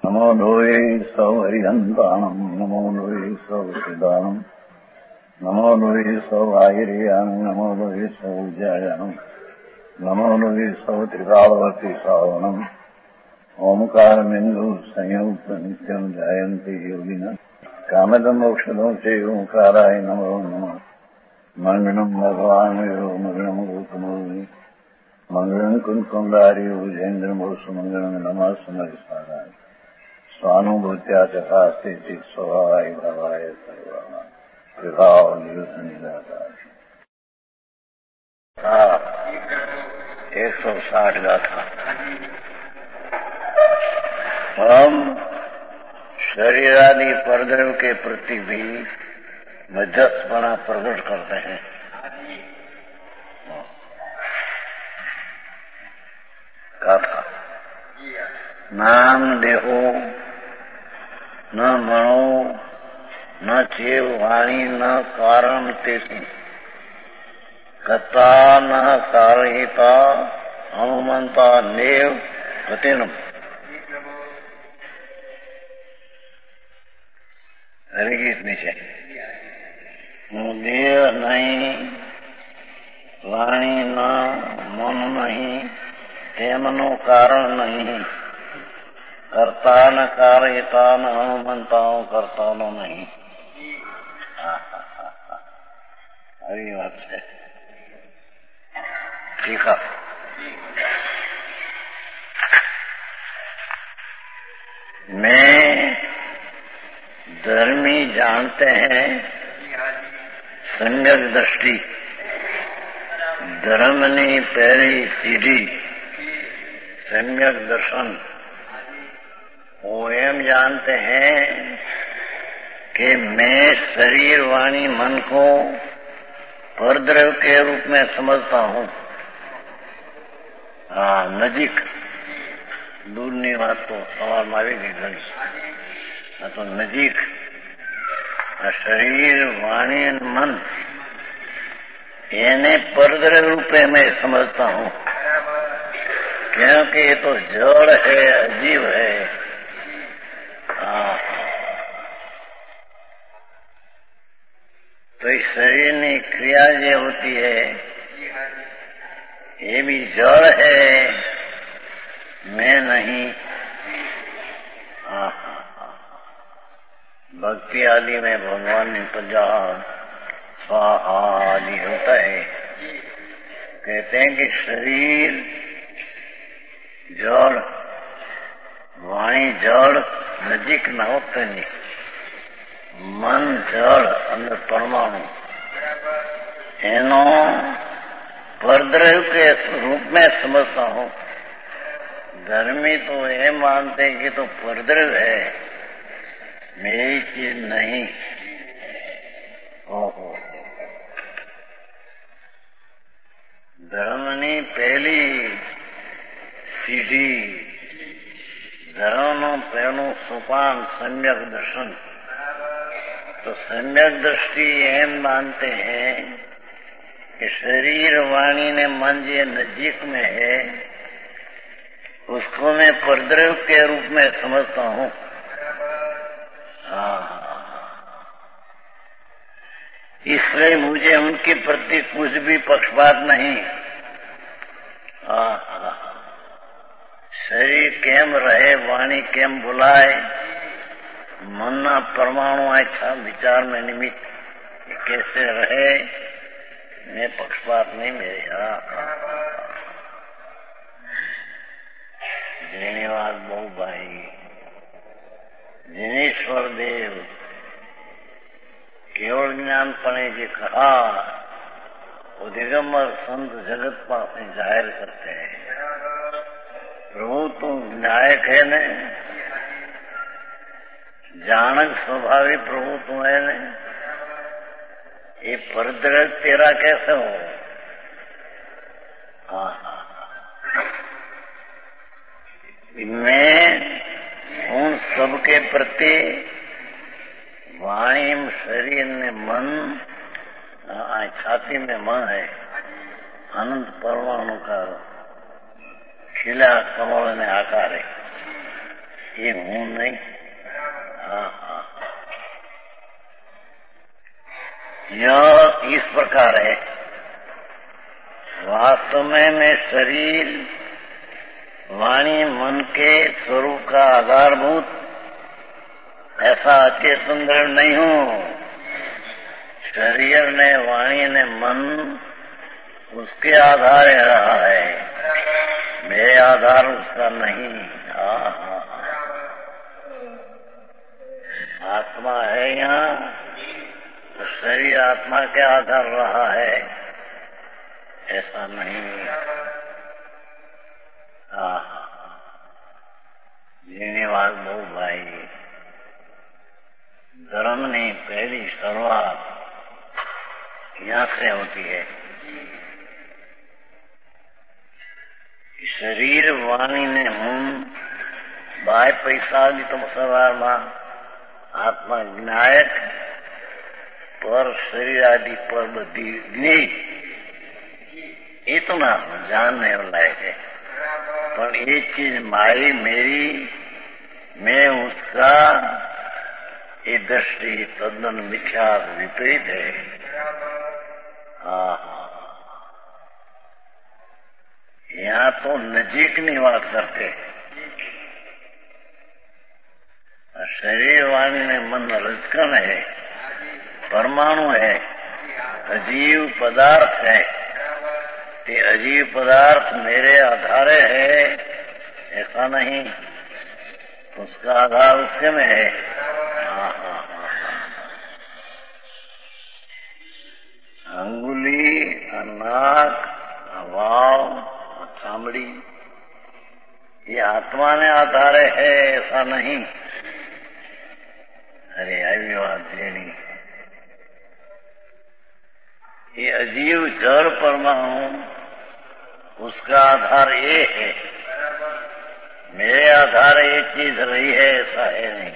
नमो लोये सौहरिहन्ताणम् नमो लोये सौहृदानम् नमो लोये सौभागिर्यानम् नमो लोये सौज्यायानम् नमो लोये सौत्रिकालवर्ति सावनम् ओंकारमिन्दु संयुक्त नित्यम् जायन्ति योगिनः कामदम् मोक्षदम् च ओंकाराय नमो नमः मंगलम् भगवान् मंगलम् गौतमोऽग्नि मंगलम् कुंकुमधारी भुजेन्द्रमोसु मंगलम् नमः सुमरिसाराय स्वानुभूत्या चकास्ते स्वभावाय भावाय सर्वाणां विभाव निदाकार 160 गाथा। हम शरीरादि परद्रव्य के प्रति भी मध्यस्थपना प्रकट करते हैं। गाथा नाम देहो न मनो न चेव वाणी न कारण तेसी कथा न कारिता हनुमंता नेव प्रतिनम। हरिगीत नीचे देह नहीं वाणी न मन नहीं तेमनो कारण नहीं करता न कार्यता न हनुमंताओं करता न नहीं। हरी बात है। ठीक है। मैं धर्मी जानते हैं सम्यक दृष्टि धर्मनी पहली सीढ़ी सम्यक दर्शन वो एम जानते हैं कि मैं शरीर वाणी मन को परद्रव्य के रूप में समझता हूँ। नजीक दूરની વાત તો સવારમાં આવી ગઈ ઘણી। આ તો નજીક શરીર વાણી મન એને परद्रव्य रूपे मैं समझता हूँ क्योंकि ये तो जड़ है अजीब है। तो इस शरीर की क्रिया जो होती है ये भी जड़ है, मैं नहीं। भक्ति आदि में भगवान ने पूजा स्वाहा आदि होता है। कहते हैं कि शरीर जड़ वाणी जड़ नजीक न होते नहीं, मन जड़ अंदर परमाणु एनो परद्रव्य के रूप में समझता हूँ। धर्मी तो ये मानते हैं कि तो परद्रव्य है, मेरी चीज नहीं। ओहो धर्मनी पहली सीढ़ी धर्मनो पहलू सोपान सम्यक दर्शन। तो सम्यक दृष्टि एम मानते हैं कि शरीर वाणी ने मन जो नजीक में है उसको मैं परद्रव्य के रूप में समझता हूँ। इसलिए मुझे उनके प्रति कुछ भी पक्षपात नहीं। शरीर केम रहे वाणी केम बुलाए मनना परमाणु अच्छा विचार में निमित्त कैसे रहे मैं पक्षपात नहीं मेरे। धन्यवाद बहु भाई जिनेश्वर देव केवल ज्ञानपणे जी कहा वो दिगंबर संत जगत पास जाहिर करते हैं। प्रभु तुम नायक है ने जानक स्वाभाविक प्रभु तुम्हें ने ये परद्रव्य तेरा कैसे हो। मैं उन सबके प्रति वाणी शरीर ने मन छाती में मन है अनंत परमाणु का खिला कमल ने आकार है। ये हूं नहीं। हाँ हाँ, यह इस प्रकार है। वास्तव में मैं शरीर वाणी मन के स्वरूप का आधारभूत ऐसा अचेतन दृढ़ नहीं हूं। शरीर ने वाणी ने मन उसके आधार रहा है, मेरे आधार उसका नहीं। आत्मा है यहाँ, तो शरीर आत्मा के आधार रहा है, ऐसा नहीं। जीनेवाल बहु भाई, धर्म ने पहली शुरुआत यहाँ से होती है। शरीर वाणी ने हूं बाय पैसा भी तो सवार मां आत्मा विनायक पर शरीर आदि पर बधी नहीं, ये तो ना जानने लायक है। पर ये चीज मारी मेरी, मैं उसका, ये दृष्टि तद्दन मिथ्या विपरीत है। यहाँ तो नजीक नहीं बात करते। शरीर वाणी में मन रजकन है, परमाणु है, अजीव पदार्थ है। ये अजीव पदार्थ मेरे आधारे है ऐसा नहीं, उसका आधार उसके में है। अंगुली, नाक, वाव, चामड़ी ये आत्मा ने आधारे है ऐसा नहीं। अरे आई बात जेनी, ये अजीव जड़ परमाणु उसका आधार ये है, मेरे आधार ये चीज रही है ऐसा है नहीं।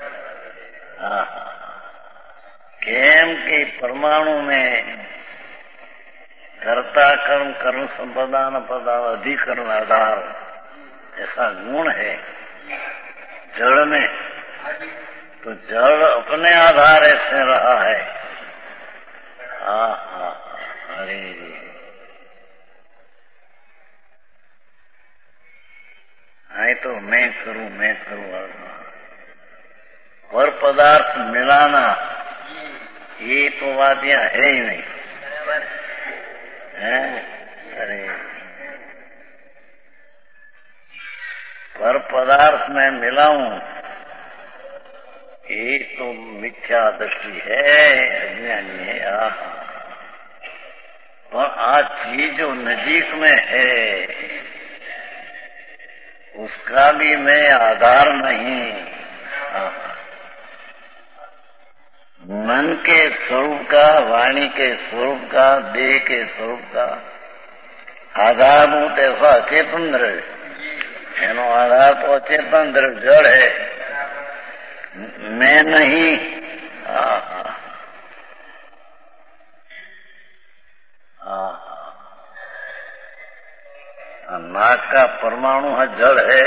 केम के परमाणु में कर्ता कर्म कर्म संप्रदान प्रदान अधिकरण आधार ऐसा गुण है जड़ में, तो जड़ अपने आधार ऐसे रहा है। अरे नहीं तो मैं करूं और पदार्थ मिलाना ये तो वादियां है ही नहीं है। अरे पर पदार्थ में मिलाऊं ये तो मिथ्या दृष्टि है, अज्ञानी है। और आज चीज जो नजीक में है उसका भी मैं आधार नहीं। मन के स्वरूप का, वाणी के स्वरूप का, देह के स्वरूप का आधारभूत ऐसा अचेतन द्रव्य, एनो आधार तो अचेतन द्रव्य जड़ है, मैं नहीं। नाक का परमाणु है जड़ है,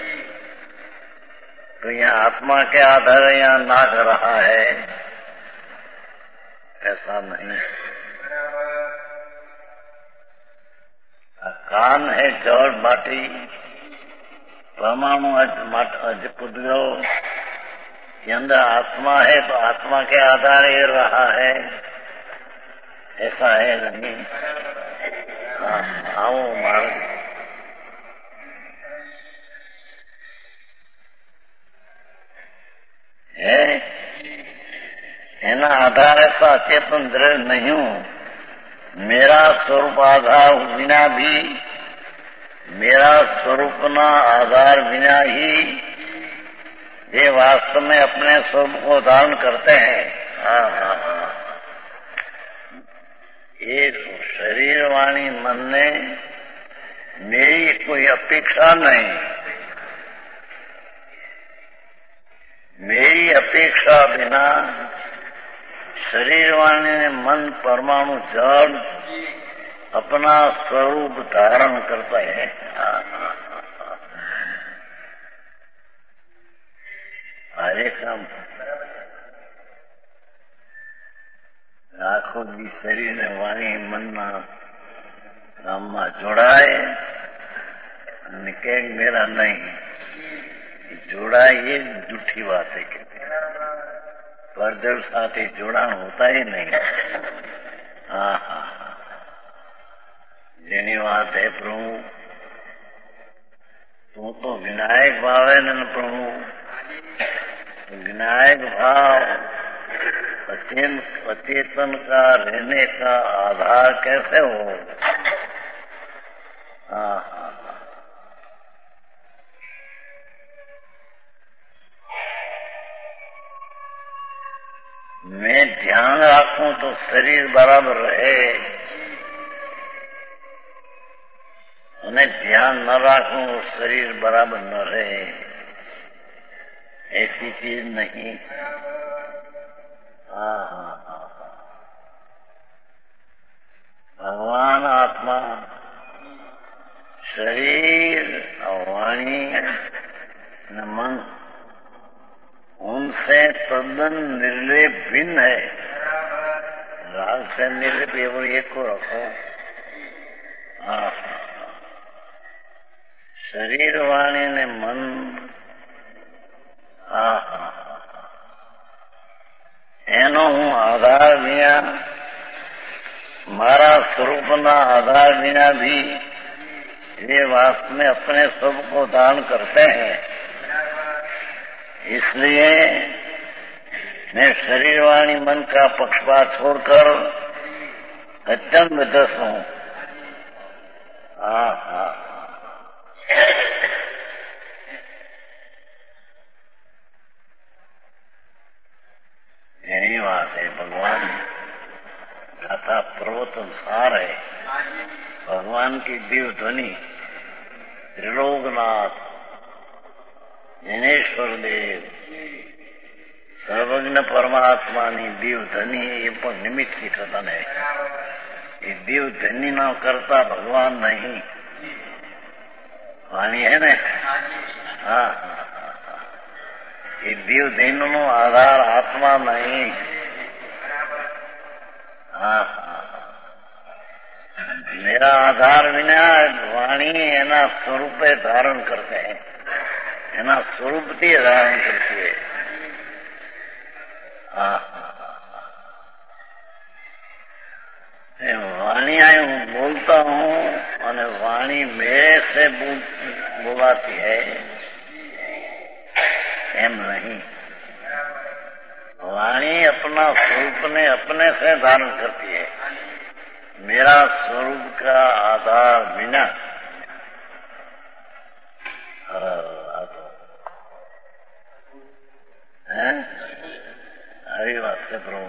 तो यहाँ आत्मा के आधार यहाँ नाक रहा है ऐसा नहीं। कान है जड़ माटी, परमाणु अज पुद्गल के अंदर आत्मा है, तो आत्मा के आधार ये रहा है ऐसा है नहीं। आओ मार्ग है, एना आधार ऐसा चेतन दृढ़ नहीं हूं। मेरा स्वरूप आधार बिना भी, मेरा स्वरूप ना आधार बिना ही ये वास्तव में अपने स्वरूप को धारण करते हैं। ये शरीर वाणी मन ने मेरी कोई अपेक्षा नहीं, मेरी अपेक्षा बिना शरीर वाणी ने मन परमाणु जड़ अपना स्वरूप धारण करता है। કામ આખો દી શરીરને વાણી મનના કામમાં જોડાય અને કે મેરા નહીં જોડાય એ જૂઠી વાત है कि परजड़ साथ ही जोड़ाण होता ही नहीं। हाँ हाँ जेनी बात है प्रभु तू तो विनायक भाव है न प्रभु, विनायक भाव अचेतन का रहने का आधार कैसे हो। हाँ हाँ मैं ध्यान रखूं तो शरीर बराबर रहे, उन्हें ध्यान न रखूं तो शरीर बराबर न रहे, ऐसी चीज नहीं। हाँ हाँ हाँ भगवान आत्मा शरीर और वाणी न मन उनसे तद्दन निर्लेप भिन्न है। राग से निर्लेप एक को रखो। हाँ शरीर वाणी ने मन એનો હું આધાર વિના મારા स्वरूपना आधार बिना भी ये वास्तव में अपने सब को दान करते हैं। इसलिए मैं शरीर वाणी मन का पक्षपात छोड़कर अत्यंत दस हूँ। हाँ हाँ यही बात है। भगवान गाथा प्रवचन सार है। भगवान की दिव्य ध्वनि त्रिलोकनाथ ज्ञानेश्वर देव सर्वज्ञ परमात्मा ની દિવ્ય ધ્વનિ એ પણ નિમિત્ત સી કથન है। ये दिव्य ध्वनि न करता भगवान नहीं। वाणी है ना। हाँ ये दिव्य ध्वनि नो आधार आत्मा नहीं। हाँ मेरा आधार बिना वाणी एना स्वरूपे धारण करते हैं, एना स्वरूप થી धारण करती है। वाणी आई हूँ बोलता हूँ और वाणी मेरे से बुलाती है, एम नहीं। वाणी अपना स्वरूप ने अपने से धारण करती है। मेरा स्वरूप का आधार बिना આવી વાત છે પ્રભુ।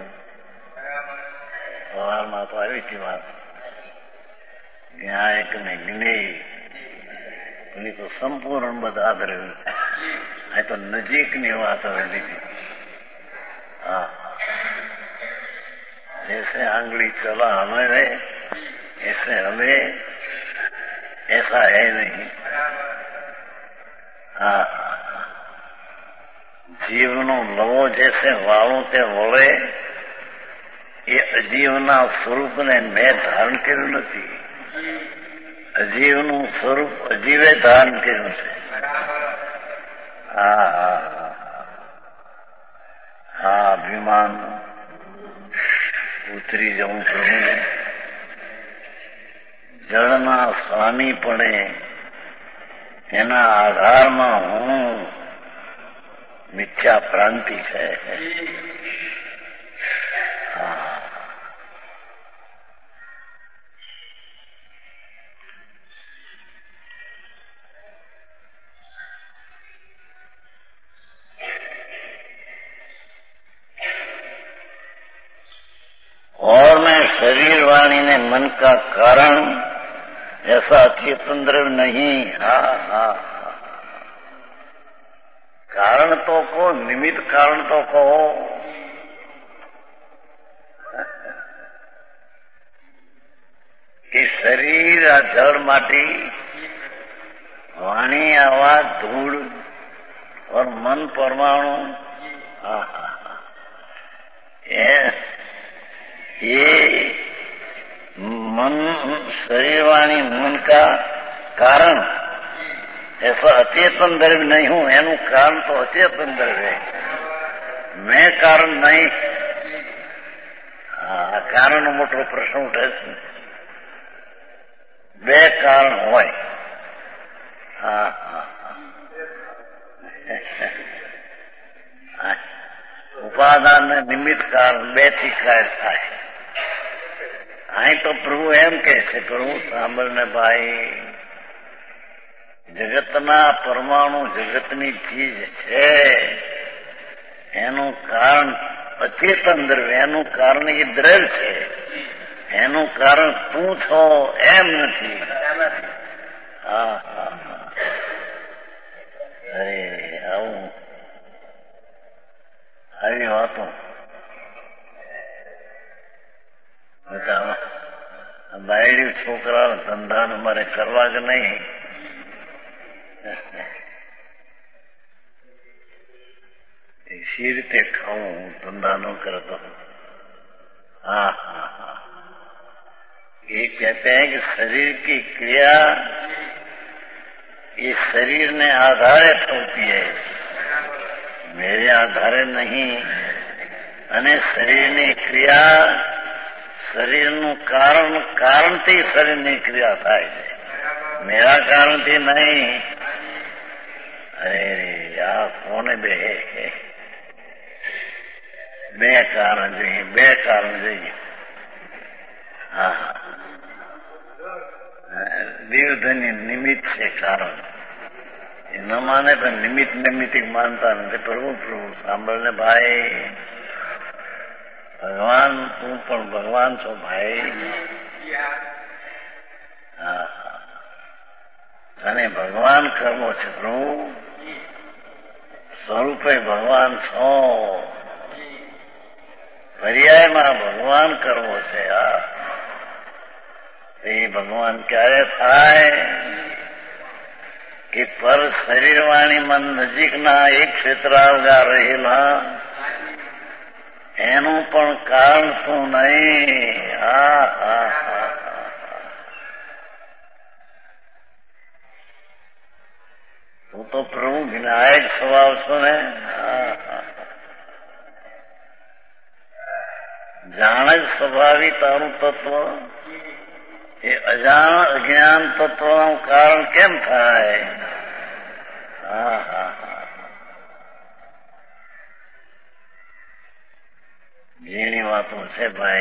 સવારમાં તો આવી હતી વાત ત્યાં એક ને જ્ઞેય પેલી તો સંપૂર્ણ બધાદ રહ્યું। આ તો નજીકની વાત હવે લીધી। हाँ जैसे आंगली चला हमारे ऐसे हमें ऐसा है नहीं। हाँ जीवनो लवो जैसे वालों ते वळे ये अजीवना स्वरूप ने मैं धारण कर्યું નથી। अजीवનું स्वरूप अजीवे धारण કર્યું છે। हाँ हाँ हाँ अभिमान उतरी जाऊं प्रभु। जड़ना स्वामी पड़े एना आधार में हूँ मिथ्या भ्रांति है। और मैं शरीर वाणी ने मन का कारण ऐसा चेतन द्रव्य नहीं। हाँ हाँ कारण तो को निमित्त कारण तो कहो। कि शरीर आ जड़ माटी वाणी आवाज धूल और मन परमाणु ये मन शरीर वाणी मन का कारण ऐसा अचेतन द्रव्य नहीं हूं, एनु कारण तो अचेतन द्रव्य है, मैं कारण नहीं। कारण मोटो प्रश्न उठे છે, બે કારણ હોય। ઉપાદાન ને નિમિત્ત કારણ બે થી કાર્ય થાય। અહીં તો પ્રભુ એમ કહે છે, પ્રભુ સાંભળને ભાઈ, જગતના પરમાણુ જગતની ચીજ છે, એનું કારણ અચેતન દ્રવ્ય, એનું કારણ એ દ્રવ્ય છે, એનું કારણ તું છો એમ નથી। અરે આવું આવી વાતો બાયડી છોકરા ધંધા મારે કરવા કે નહીં, इसी रीते खाऊं धंधा न करता हूं। ये कहते हैं कि शरीर की क्रिया ये शरीर ने आधारित होती है, मेरे आधारे नहीं। અને શરીરની ક્રિયા શરીરનું કારણથી શરીરની ક્રિયા થાય છે, મેરા કારણથી નહીં। અરે આ કોને બે કારણ જોઈએ, બે કારણ જોઈએ। દેવધની નિમિત્ત છે કારણ, એ ન માને તો નિમિત્ત નિમિત્તિક માનતા નથી। પ્રભુ પ્રભુ સાંભળને ભાઈ, ભગવાન તું પણ ભગવાન છો ભાઈ, તને ભગવાન કરવો છે પ્રભુ, સ્વરૂપે ભગવાન છો, પર્યાયમાં ભગવાન કરવો છે। એ ભગવાન ક્યારે થાય કે પર શરીર વાણી મન નજીકના એક ક્ષેત્રાવગા રહેલા એનું પણ કારણ તું નહીં। તું તો પ્રભુ વિનાયક સ્વભાવ છો ને। જાણ જ સ્વભાવી તારું તત્વ એ અજાણ અજ્ઞાન તત્વનું કારણ કેમ થાય? જેની વાતો છે ભાઈ,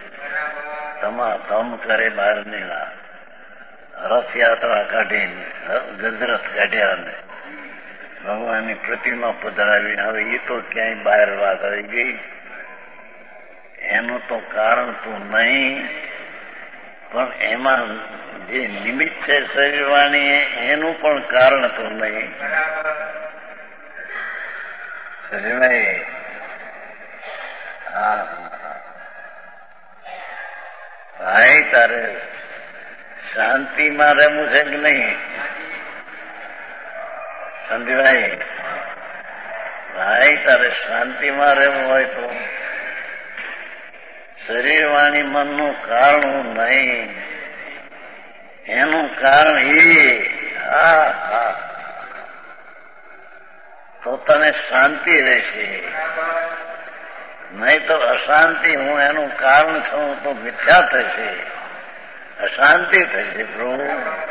ધમ કરે બહાર નીકળા, રથયાત્રા કાઢીને ગજરાત કાઢ્યા ને ભગવાનની પ્રતિમા પધરાવી, હવે એ તો ક્યાંય બહાર વાત આવી ગઈ, એનું તો કારણ તું નહીં, પણ એમાં જે નિમિત્ત છે શરીરવાણી એનું પણ કારણ તું નહીં। શરીરભાઈ ભાઈ તારે શાંતિમાં રહેવું છે કે નહીં સંદીભાઈ? ભાઈ તારે શાંતિમાં રહેવું હોય તો શરીર વાણી મનનું કારણ હું નહીં, એનું કારણ તો તને શાંતિ રહેશે, નહીં તો અશાંતિ હું એનું કારણ છું તો મિથ્યા થશે, અશાંતિ થશે પ્રભુ।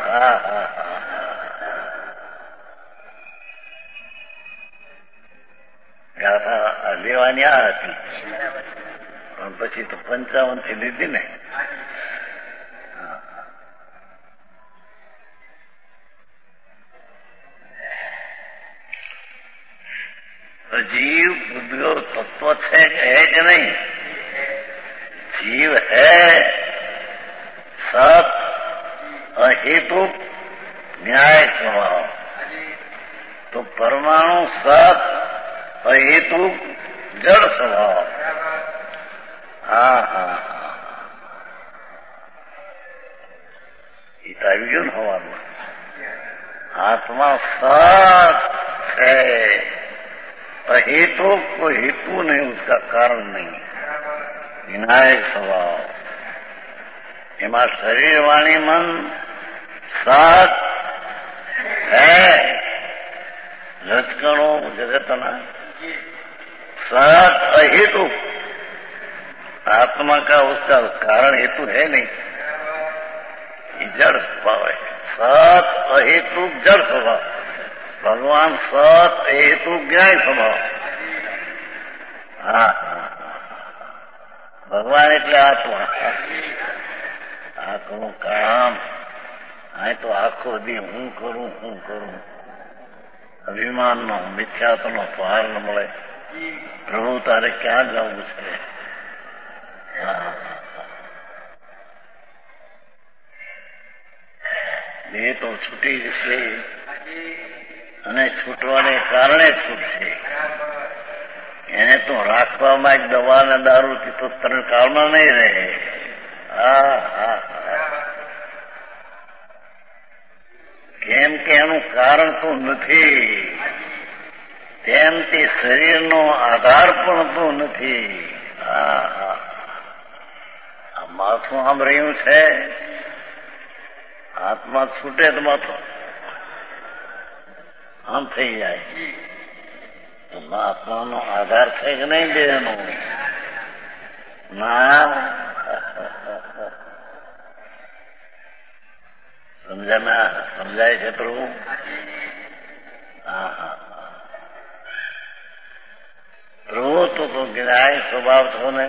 ગાથા લેવાની આ હતી, પણ પછી તો 55 થી લીધી ને। जीव उद्योग तत्व है कि नहीं? जीव है सत अहेतु न्याय स्वभाव, तो परमाणु सत अहेतु जड़ स्वभाव। गયું ને હવાનું આત્મા સત છે, अहेतु कोई हेतु नहीं, उसका कारण नहीं, विनायक स्वभाव। એમાં શરીર વાણી મન સાત है, रचकणों जगतना सात अहेतु, आत्मा का उसका कारण हेतु है नहीं, जड़ स्वभाव है। सात अहेतु जड़ स्वभाव, भगवान सात अहेतु ज्ञान स्वभाव। हाँ, भगवान એટલે આત્મા। આ કરું કામ, આ તો આખો દી હું કરું, અભિમાનનો મિથ્યાત્વનો પાર ન મળે। પ્રભુ તારે ક્યાં જવું છે? દેહ તો છૂટી જશે અને છૂટવાને કારણે છૂટશે। એને તો રાખવામાં એક દવા ને દારૂથી તો તરણ કાળમાં નહીં રહે। કેમ કે એનું કારણ તો નથી, તેમ તે શરીરનો આધાર પણ તો નથી। આ માથું આમ રહ્યું છે, આત્મા છૂટે તો માથું આમ થઈ જાય, તો આત્માનો આધાર છે કે નહીં દેહનો? ના, સમજાય છે પ્રભુ? હા, પ્રભુ તો જ્ઞાય સ્વભાવ છો ને,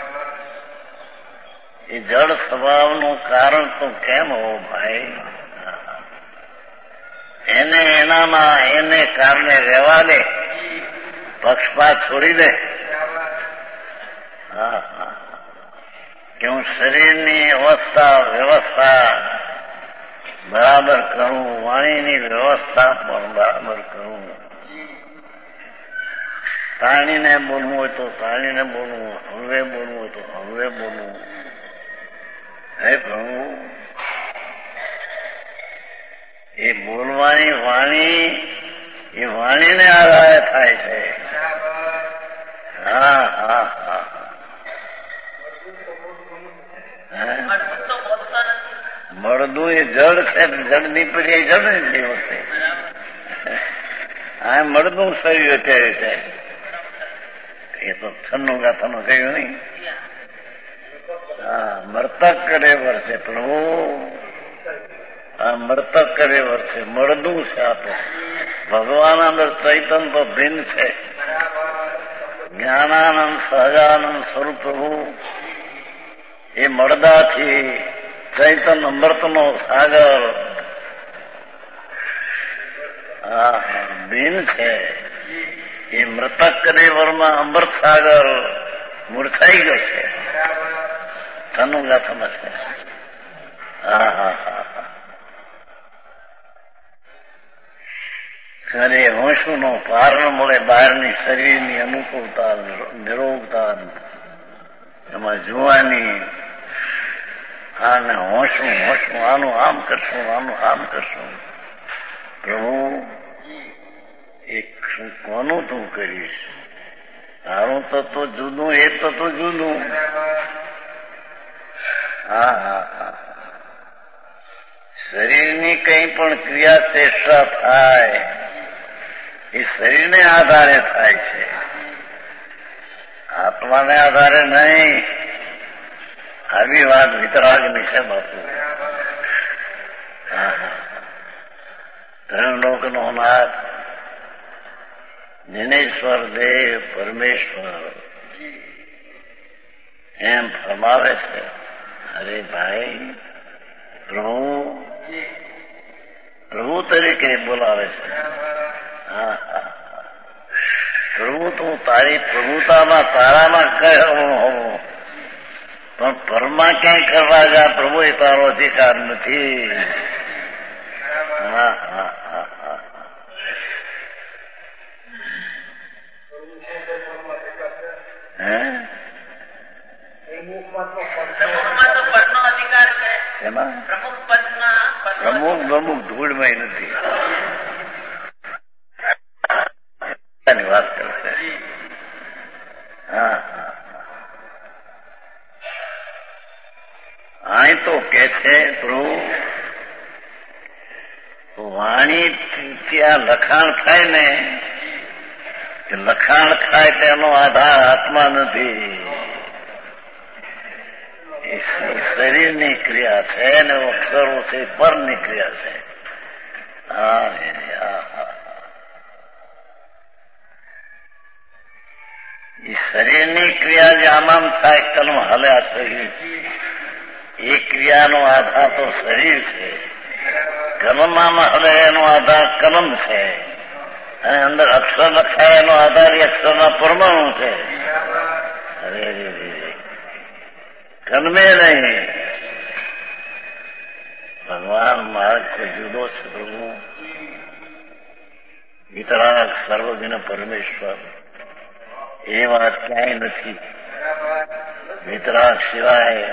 એ જડ સ્વભાવનું કારણ તો કેમ હો ભાઈ? એને એનામાં એને કારણે રહેવા દે, પક્ષપાત છોડી દે। કે હું શરીરની વ્યવસ્થા બરાબર કરું, વાણીની વ્યવસ્થા પણ બરાબર કરું। તાણીને બોલવું હોય તો તાણીને બોલવું, હળવે બોલવું હોય તો હળવે બોલવું। હે પ્રભુ, એ બોલવાની વાણી એ વાણીને આધારે થાય છે। હા, મળદું એ જડ છે, જડ નીકળી જડ ને વખતે આ મળદું શરીર અત્યારે છે, એ તો છન્નું ગાથાનું કહ્યું નહીં। હા, મર્તક કરે વર્ષે પ્રભુ, આ મર્તક કરે વર્ષે મળદું છે। આ તો ભગવાન અંદર ચૈતન તો ભિન્ન છે, જ્ઞાનાનંદ સહજાનંદ સ્વરૂપ પ્રભુ એ મળદાથી ચૈતન અમૃતનો સાગર ભિન્ન છે। એ મૃતક કરેવરમાં અમૃત સાગર મૂર્છાઈ ગયો છે, ધનુગાથામાં છે। ખરે હોશુનો પાર ન મળે, બહારની શરીરની અનુકૂળતા, નિરોગતા, એમાં જુવાની, આને હોશું આનું આમ કરશું, આનું આમ કરશું। પ્રભુ, એક શું કોનું તું કરીશ? તારું તત્વ જુદું, એ તત્વ જુદું। હા, શરીરની કઈ પણ ક્રિયા ચેષ્ટા થાય એ શરીરને આધારે થાય છે, આત્માને આધારે નહીં। આવી વાત વિતરાગની છે બાપુ। ત્રિલોકનો નાથ જિનેશ્વર દેવ પરમેશ્વર એમ ફરમાવે છે। અરે ભાઈ, પ્રભુ તરીકે બોલાવે છે। પ્રભુ તું તારી પ્રભુતામાં તારામાં કહ્યું હોવું, પણ પરમાં ક્યાંય કરવા જા પ્રભુ, એ તારો અધિકાર નથી। પ્રમુખ ધૂળમાં નથી વાત કરે। ત્યાં લખાણ થાય ને કે લખાણ થાય તેનો આધાર આત્મા નથી, એ શરીરની ક્રિયા છે ને અક્ષરો છે પરની ક્રિયા છે. એ શરીરની ક્રિયા જે આમ થાય કલમ હલ્યા છે એ ક્રિયાનો આધાર તો શરીર છે. કલમમાં હલે એનો આધાર કલમ છે અને અંદર અક્ષર લખાય એનો આધાર એ અક્ષરના પરમાણુ છે. અરે કલમે નહીં. ભગવાન માર્ગ કોઈ જુદો છે પ્રભુ. વિતરાગ સર્વજ્ઞ પરમેશ્વર એ વાત ક્યાંય નથી. વિતરાગ સિવાય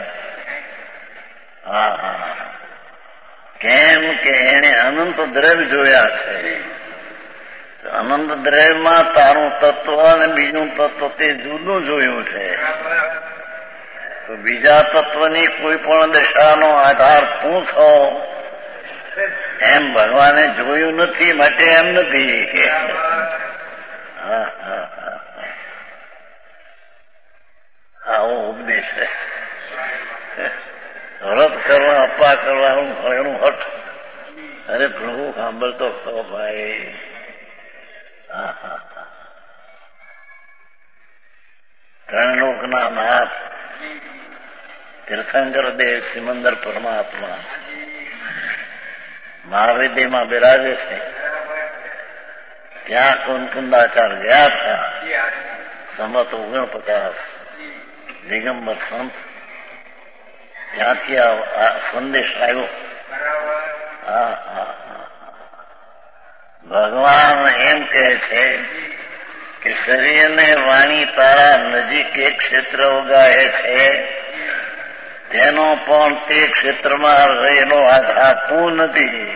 કેમ કે એને અનંત દ્રવ્ય જોયા છે. અનંત દ્રવ્યમાં તારું તત્વ અને બીજું તત્વ તે જુદું જોયું છે. તો બીજા તત્વની કોઈ પણ દશાનો આધાર તું છો એમ ભગવાને જોયું નથી, માટે એમ નથી. આવો ઉપદેશ છે. વ્રત કરવા અપ્પા કરવાનું એનું હઠ. અરે પ્રભુ સાંભળતો ખરો ભાઈ. ત્રણ લોકના નાથ તીર્થંકર દેવ સિમંદર પરમાત્મા મહાવિદ્યમાં બિરાજે છે. ત્યાં કુંકુંદાચાર ગયા હતા. સંમત 49 દિગંબર સંત ત્યાંથી આ સંદેશ આવ્યો. ભગવાન એમ કહે છે કે શરીરને વાણી તારા નજીક એક ક્ષેત્ર ઉગાહે છે, તેનો પણ તે ક્ષેત્રમાં રહેલો આધાર તું નથી.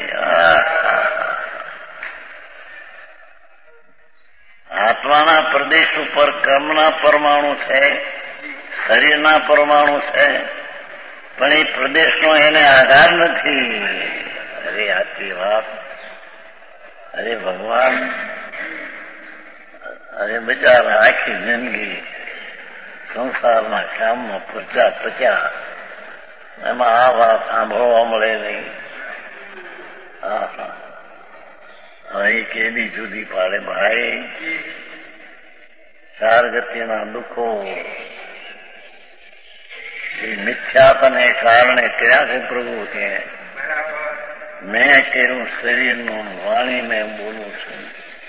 આત્માના પ્રદેશ ઉપર કર્મના પરમાણુ છે, શરીરના પરમાણુ છે, પણ એ પ્રદેશનો એને આધાર નથી. અરે આટલી વાત. અરે ભગવાન, અરે બિચારા આખી જિંદગી સંસારના કામમાં પચ્યા એમાં આ વાત સાંભળવા મળે નહીં. અહીં કેદી જુદી પાડે ભાઈ. 4 ગતિના દુઃખો એ મિથ્યાપને કારણે કર્યા છે પ્રભુ. કે મેં કર્યું શરીરનું, વાણી મેં બોલું છું,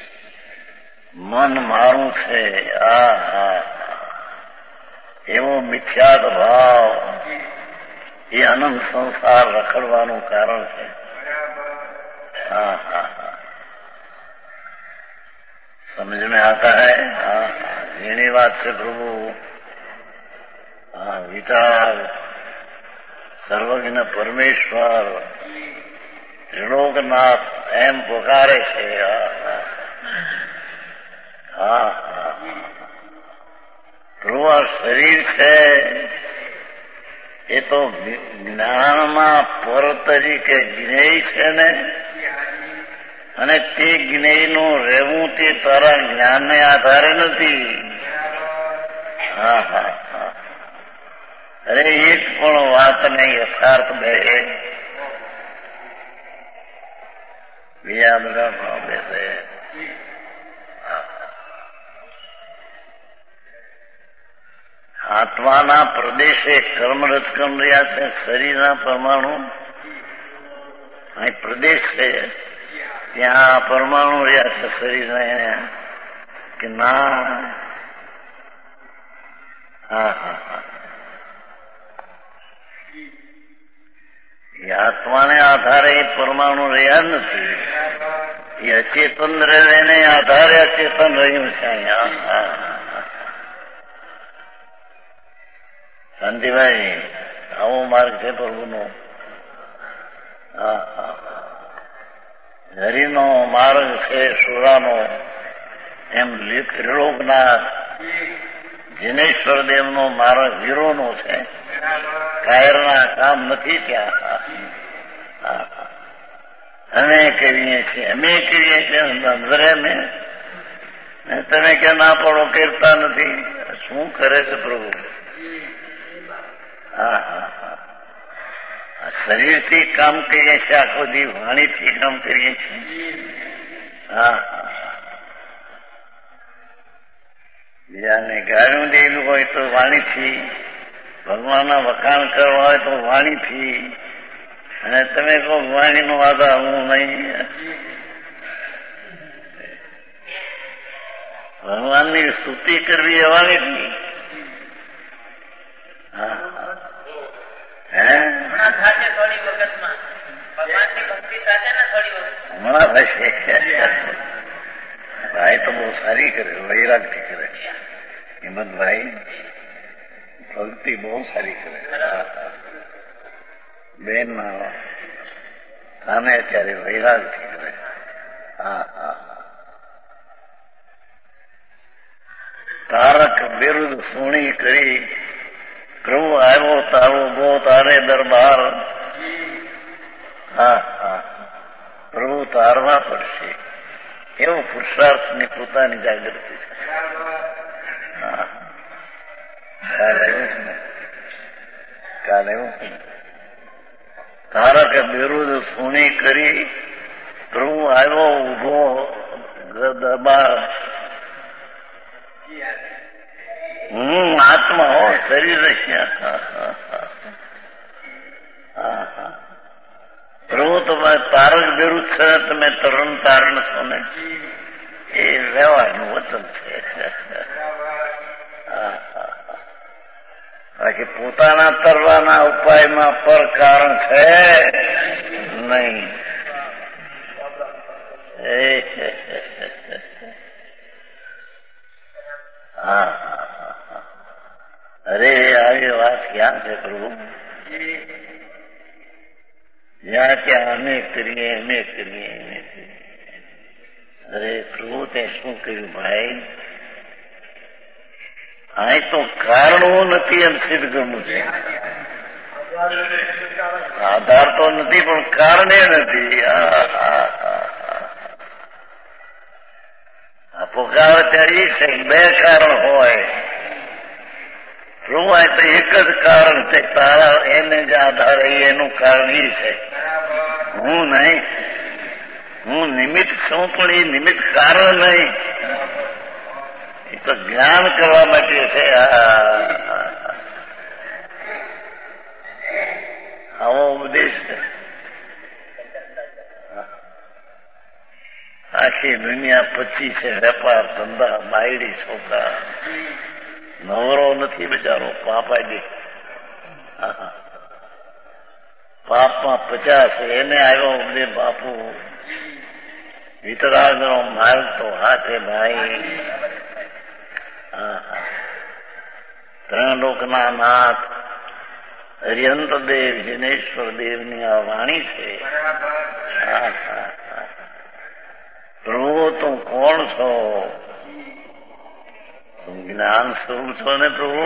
મન મારું છે. એવો મિથ્યાત ભાવ એ અનંત સંસાર રખડવાનું કારણ છે. समझ में आता है. झीणी बात से प्रभु. विचार सर्वज्ञ परमेश्वर त्रिलोकनाथ एम पुकारे છે. પ્રભુ આ શરીર છે એ તો જ્ઞાનમાં પર તરીકે જ્ઞેય છે ને, અને તે જ્ઞેયનું રહેવું તે તારા જ્ઞાનને આધારે નથી. અરે એક પણ વાતને યથાર્થ બે બીજા બધા ભાવ બેસે. આત્માના પ્રદેશે કર્મ રચકન રહ્યા છે. શરીરના પરમાણુ અહીં પ્રદેશ છે, ત્યાં પરમાણુ રહ્યા છે શરીરના. કે ના, એ આત્માને આધારે એ પરમાણુ રહ્યા નથી. એ અચેતન એને આધારે અચેતન રહ્યું છે અહીંયા. શાંતિભાઈ, આવો માર્ગ છે પ્રભુનો. હરિનો માર્ગ છે સુરાનો. એમ ત્રિલોકનાથ જિનેશ્વર દેવનો માર્ગ વીરોનો છે. કાયરના કામ નથી ત્યાં. અમે કરીએ છીએ નજરે મેં તમે કે ના પડો કરતા નથી. શું કરે છે પ્રભુ? હા હા હા, શરીરથી કામ કરીએ છીએ, આખો દી વાણીથી કામ કરીએ છીએ. હા હા, બીજાને ગાળું દેવું હોય તો વાણીથી, ભગવાનના વખાણ કરવા હોય તો વાણીથી, અને તમે કહો વાણીનો આધાર હું નહીં. ભગવાનની સ્તુતિ કરવી એ વાણીથી. હા હમણાં થશે થોડી વખતમાં, ભગવાનની ભક્તિ થશે ને થોડી વખત. હમણાં થશે. ભાઈ તો બહુ સારી કરે, વૈરાગથી કરે. હિંમતભાઈ ભક્તિ બહુ સારી કરે. બેન ના સામે અત્યારે વૈરાગથી કરે. હા હા, તારક બિરુદ સુણી કરી, પ્રભુ આવ્યો તારો ગો તારે દરબાર. હા હા, પ્રભુ તારવા પડશે એવું પુરુષાર્થની પોતાની જાગૃતિ છે. હા, કાલે એવું છે ને, કાલે એવું છે ને, તારક બિરુદ સુણી કરી, પ્રભુ આવ્યો ઉભો દરબાર. આત્મા હો, શરીર પ્રભુ તમે તારક બિરુદ છે, તમે તરણ તારણ છો ને, એ વ્યવહારનું વચન છે. બાકી પોતાના તરવાના ઉપાયમાં પર કારણ છે નહીં. હા, અરે આવી વાત ક્યાં છે પ્રભુ? જ્યાં ત્યાં અમે કરીએ. અરે પ્રભુ તે શું કર્યું ભાઈ? અહીં તો કારણો નથી એમ સિદ્ધ કરવું છે. આધાર તો નથી પણ કારણે નથી. પોકાવે ત્યારે એ છે બે કારણ હોય. પ્રભુ તો એક જ કારણ છે, તારા એને જ આધારે એનું કારણ એ છે. હું નહીં, હું નિમિત્ત છું પણ એ નિમિત્ત કારણ નહીં. એ તો જ્ઞાન કરવા માટે છે. આવો ઉપદેશ છે. આખી દુનિયા પછી છે, વેપાર ધંધા, બાયડી છોકરા, નવરો નથી બિચારો, પાપા દે. પાપમાં 50 એને આવ્યો ઉપદે બાપુ, વિતરાગનો માર્ગ તો હા છે ભાઈ. ત્રણ લોકના નાથ હરિયંત દેવ જિનેશ્વર દેવની આ વાણી છે. પ્રભુ તું કોણ છો? તું જ્ઞાન સ્વરૂપ છો ને પ્રભુ.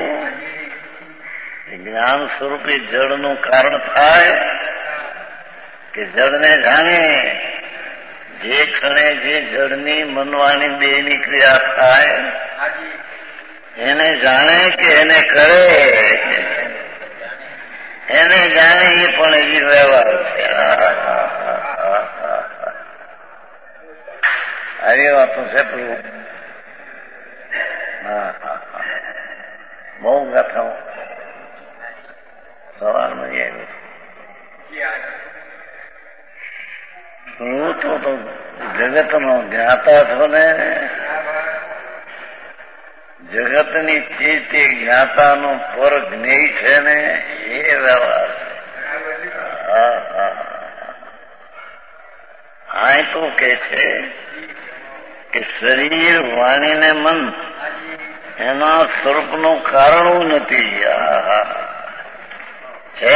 જ્ઞાન સ્વરૂપે જળનું કારણ થાય કે જળને જાણે, જે ક્ષણે જે જળની મનવાની બેની ક્રિયા થાય એને જાણે કે એને કરે, એને જાણે એ પણ એવી વ્યવહાર છે. આવી વાતો છે પ્રભુ. બહુ ગાથાઓ સવારમાં આવ્યું. પ્રભુ તો જગતનો જ્ઞાતા છો ને, જગતની ચીજ તે જ્ઞાતાનો પર જ્ઞેય છે ને, એ વ્યવહાર છે. આ તો કે છે કે શરીર, વાણી ને મન એના સ્વરૂપનું કારણ નથી. છે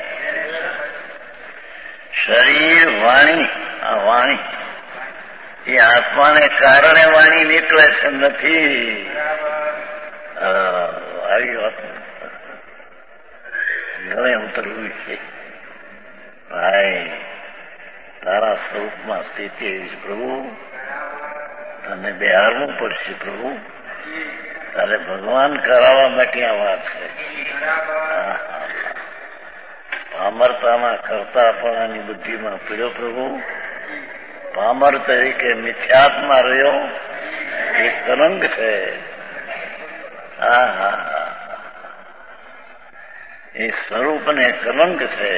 શરીર, વાણી. આ વાણી એ આત્માને કારણે વાણી નીકળે છે, નથી. આવી વાત ગળે ઉતરવી છે ભાઈ. તારા સ્વરૂપમાં સ્થિતિ એવી છે પ્રભુ. તને બિહારવું પડશે પ્રભુ. તારે ભગવાન કરાવવા માટે આ વાત છે. પામરતામાં કરતાપણાની બુદ્ધિમાં પીડ્યો પ્રભુ. પામર તરીકે મિથ્યાત્મા રહ્યો એ કલંક છે. એ સ્વરૂપને કલંક છે.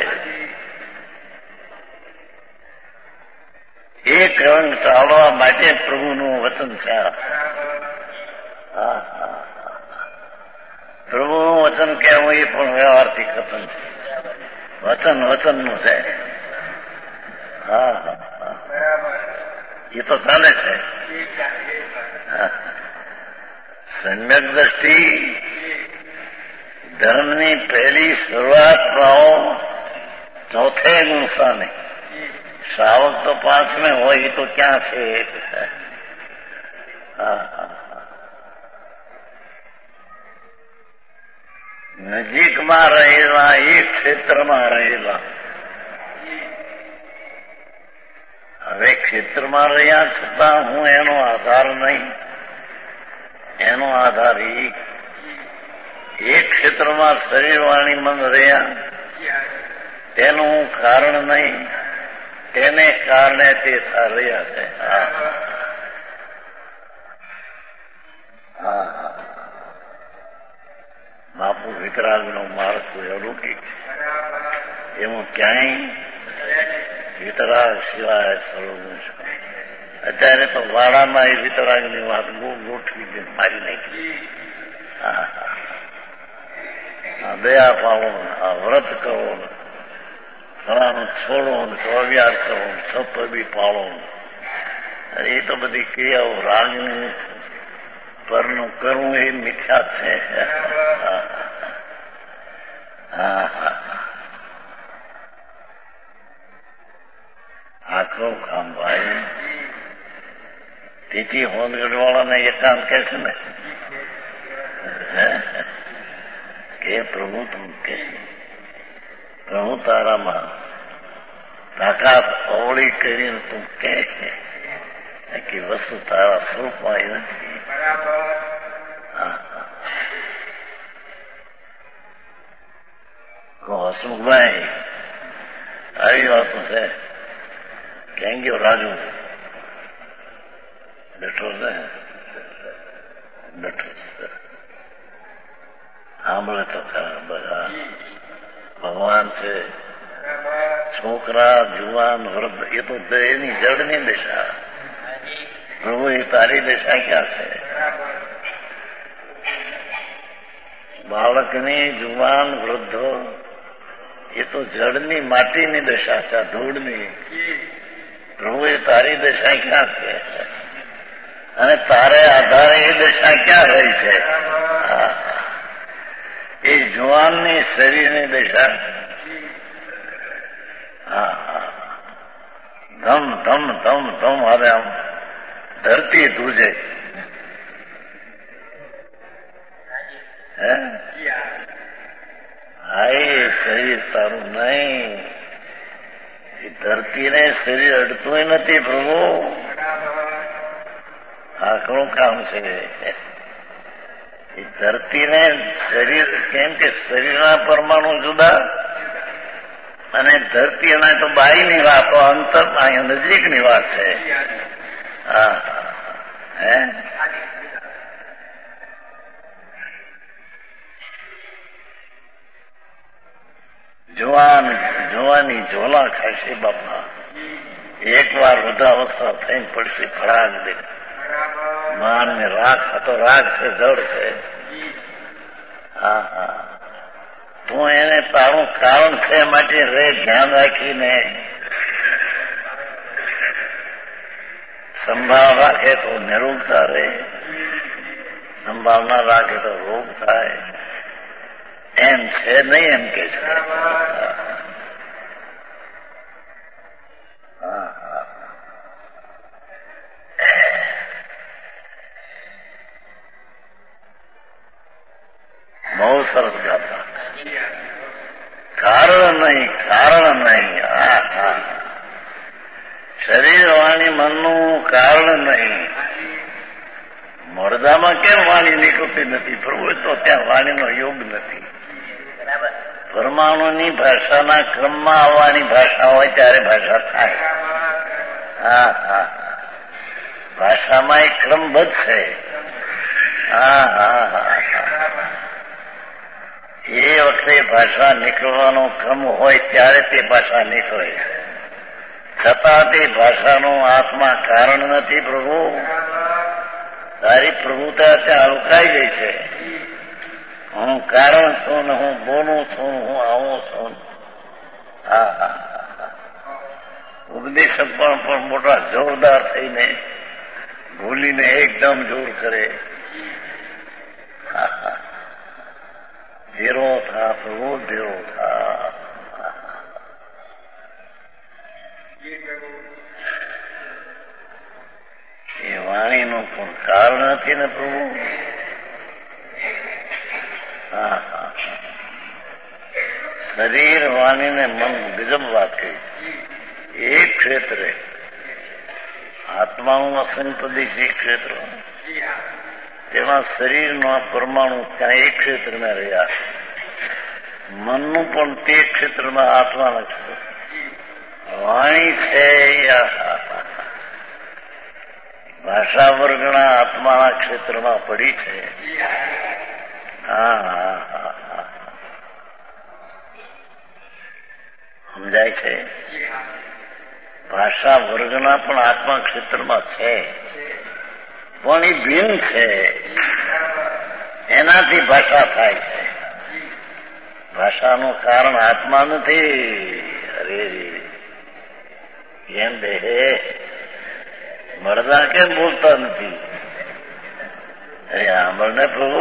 એ કલંક ટાળવા માટે પ્રભુનું વચન છે. પ્રભુનું વચન કહેવું એ પણ વ્યવહારથી કથન છે. વચન વચનનું છે. એ તો ચાલે છે. સમ્યક દ્રષ્ટિ ધર્મની પહેલી શરૂઆતમાં ચોથે ગુણસ્થાને, શ્રાવક તો પાંચમે હોય એ તો ક્યાં છે. નજીકમાં રહેલા એક ક્ષેત્રમાં રહેલા, હવે ક્ષેત્રમાં રહ્યા છતાં હું એનો આધાર નહીં, એનો આધાર એક ક્ષેત્રમાં શરીર વાણી મન રહ્યા તેનું હું કારણ નહીં, તેને કારણે તે રહ્યા છે. બાપુ વિતરાગનો માર્ગ કોઈ અલૌકિક છે. એમાં ક્યાંય વિતરાગ સિવાય સર્વનું છે. અત્યારે તો વાડામાં એ વિતરાગની વાત ગોઠવી દે, મારી નાખી. આ દયા પાવો, આ વ્રત કરો, ફળાનું છોડો, અવ્યાર કરો, સપબી પાળો, એ તો બધી ક્રિયાઓ રાગની પરનું કરવું એ મિથ્યા છે. આખું કામ ભાઈ. તેથી હોનગઢ વાળાને એકાંત કે છે ને કે પ્રભુ તું કે પ્રભુ તારામાં તાકાત અવળી કરીને તું કે વસ્તુ તારા સ્વરૂપમાં આવી નથી. હસમુખભાઈ આવી વાતો છે. ક્યાં ગયો રાજુ? બેઠો છે, બેઠો છે. સાંભળે તો ખરા બધા. ભગવાન છે, છોકરા જુવાન વૃદ્ધ એ તો એની જડની દિશા. પ્રભુ એ તારી દિશા ક્યાં છે? બાળકની જુવાન વૃદ્ધો એ તો જડની માટીની દશા છે, ધૂળની. પ્રભુ એ તારી દશા ક્યાં છે? અને તારે આધારે એ દશા ક્યાં રહી છે? એ જુવાનની શરીરની દશા. ધમ ધમ ધમ ધમ હવે આમ ધરતી ધ્રુજે. હા, એ શરીર તારું નહીં. એ ધરતીને શરીર અડતું નથી પ્રભુ. આખરું કામ છે. એ ધરતીને શરીર, કેમ કે શરીરના પરમાણુ જુદા અને ધરતીના તો બાહીની વાતો, અંતર અહીંયા નજીકની વાત છે. જોવાની ઝોલા ખાશે બાપા. એક વાર વૃદ્ધાવસ્થા થઈને પડશે ફળાગ દે. માન ને રાખ તો રાગ છે, જળ છે. તું એને તારું કારણ છે માટે રે, ધ્યાન રાખીને સંભાળ રાખે તો નિરોગતા રહે, સંભાળ ના રાખે તો રોગ થાય. એમ છે નહીં, એમ કે છે. બહુ સરસ ગાતા. કારણ નહીં, કારણ નહીં. શરીર વાણી મનનું કારણ નહીં. મળદામાં કેમ વાણી નીકળતી નથી? પ્રભુ તો ત્યાં વાણીનો યોગ નથી. પરમાણુની ભાષાના ક્રમમાં આવવાની ભાષા હોય ત્યારે ભાષા થાય. હા હા, ભાષામાં એક ક્રમબદ્ધ છે. હા હા હા, એ વખતે ભાષા નીકળવાનો ક્રમ હોય ત્યારે તે ભાષા નીકળે. છતાં તે ભાષાનું આત્મા કારણ નથી. પ્રભુ તારી પ્રભુતા ત્યાં અલકાઈ ગઈ છે. હું કારણ છું ને હું બોલું છું, હું આવું છું. હા હા, ઉપદેશક પણ મોટા જોરદાર થઈને ભૂલીને એકદમ જોર કરે. ધીરો થા પ્રભુ, ધીરો થા. એ વાણીનું પણ કારણ નથી ને પ્રભુ. હા હા, શરીર વાણીને મન ગજબ વાત કહી છે. એક ક્ષેત્રે આત્માનું અસંપદેશી ક્ષેત્ર, તેમાં શરીરના પરમાણુ ત્યાં એક ક્ષેત્રમાં રહ્યા. મનનું પણ તે ક્ષેત્રમાં આત્માના ક્ષેત્ર. વાણી છે ભાષા વર્ગના આત્માના ક્ષેત્રમાં પડી છે. હા હા હા હા, સમજાય છે? ભાષા વર્ગના પણ આત્મા ક્ષેત્રમાં છે, પણ એ ભિન્ન છે. એનાથી ભાષા થાય છે. ભાષાનું કારણ આત્મા નથી. અરે એમ દેહે મળદા કેમ બોલતા નથી? અરે સાંભળને પ્રભુ,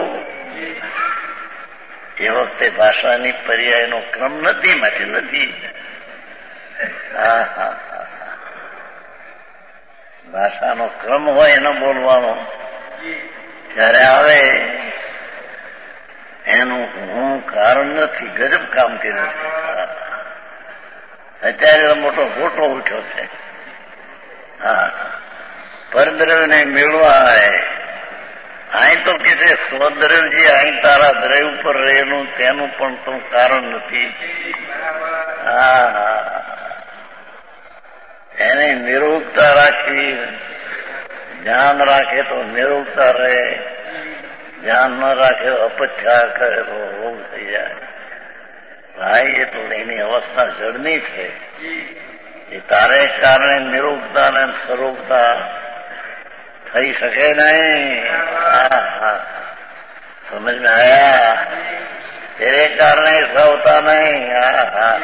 એ વખતે ભાષાની પર્યાયનો ક્રમ નથી, માટે નથી. હા હા, ભાષાનો ક્રમ હોય એનો બોલવાનો ત્યારે આવે એનું હું કારણ નથી. ગજબ કામ કર્યું છે. અત્યારે મોટો ગોટો ઉઠ્યો છે. હા, પરદ્રવ્યને મેળવા અહીં તો કે છે સ્વદ્રવ્ય, અહીં તારા દ્રવ્ય ઉપર રહેલું તેનું પણ તું કારણ નથી. હા હા, એને નિરોગતા રાખી, ધ્યાન રાખે તો નિરોગતા રહે, ધ્યાન ન રાખે અપથ્યા કરે તો રોગ થઈ જાય. ભાઈ એ તો એની અવસ્થા જળની છે. એ તારે કારણે નિરોગતા ને સ્વરૂપતા થઈ શકે નહીં. હા હા, સમજ में आया? तेरे कारण ऐसा होता नहीं. હા હા,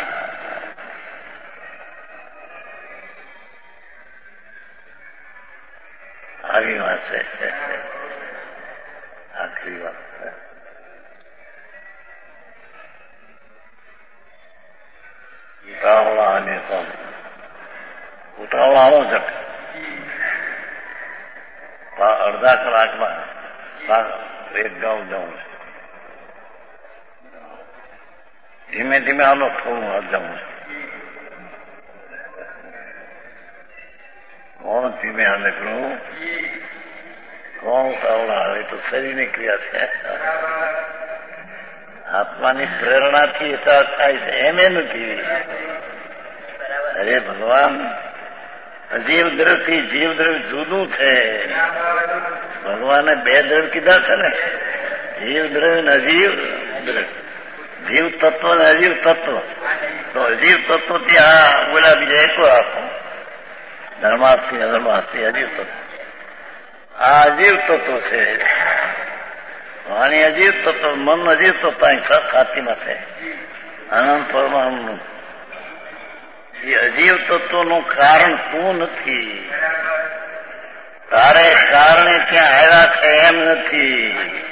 આવી વાત છે. આખરી વાત ઉતાવળા અને ઉતાવળા આવો છે. અડધા કલાકમાં એક ગાઉં જવું છે. ધીમે ધીમે હાલો, થોડું જવું છે. કોણ ધીમે હાલે પ્રભુ? કોણ ઉતાવળા આવે? તો શરીરની ક્રિયા છે. આત્માની પ્રેરણાથી યથાર્થ થાય છે, એમ નથી. અરે ભગવાન, અજીવ દ્રવ્યથી જીવ દ્રવ્ય જુદું છે. ભગવાને બે દ્રવ્ય કીધા છે ને, જીવ દ્રવ્ય ને અજીવ દ્રવ્ય. જીવ તત્વ ને અજીવ તત્વ. તો અજીવ તત્વથી આ બોલા બીજા એક આપો, ધર્માસ્થી અધર્માસ્થી અજીવ તત્વ. આ અજીવ તત્વ છે. વાણી અજીવ તત્વ, મન અજીવ તત્વ અહીં ખાતીમાં છે. અનંત પરમાણુ એ અજીવ તત્વનું કારણ તું નથી. તારે કારણે ત્યાં આવ્યા છે એમ નથી.